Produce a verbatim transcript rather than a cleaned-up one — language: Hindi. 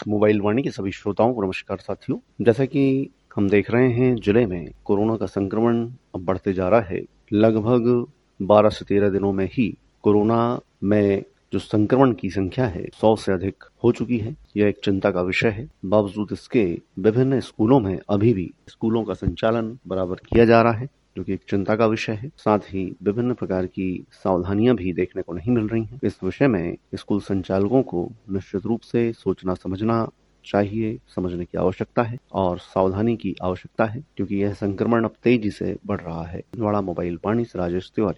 मोबाइल वाणी के सभी श्रोताओं को नमस्कार साथियों। जैसा कि हम देख रहे हैं जिले में कोरोना का संक्रमण अब बढ़ते जा रहा है। लगभग बारह से तेरह दिनों में ही कोरोना में जो संक्रमण की संख्या है सौ से अधिक हो चुकी है। यह एक चिंता का विषय है। बावजूद इसके विभिन्न स्कूलों में अभी भी स्कूलों का संचालन बराबर किया जा रहा है, जो कि एक चिंता का विषय है। साथ ही विभिन्न प्रकार की सावधानियां भी देखने को नहीं मिल रही हैं। इस विषय में स्कूल संचालकों को निश्चित रूप से सोचना समझना चाहिए, समझने की आवश्यकता है और सावधानी की आवश्यकता है, क्योंकि यह संक्रमण अब तेजी से बढ़ रहा है। बड़ा मोबाइल वाणी से राजेश तिवारी।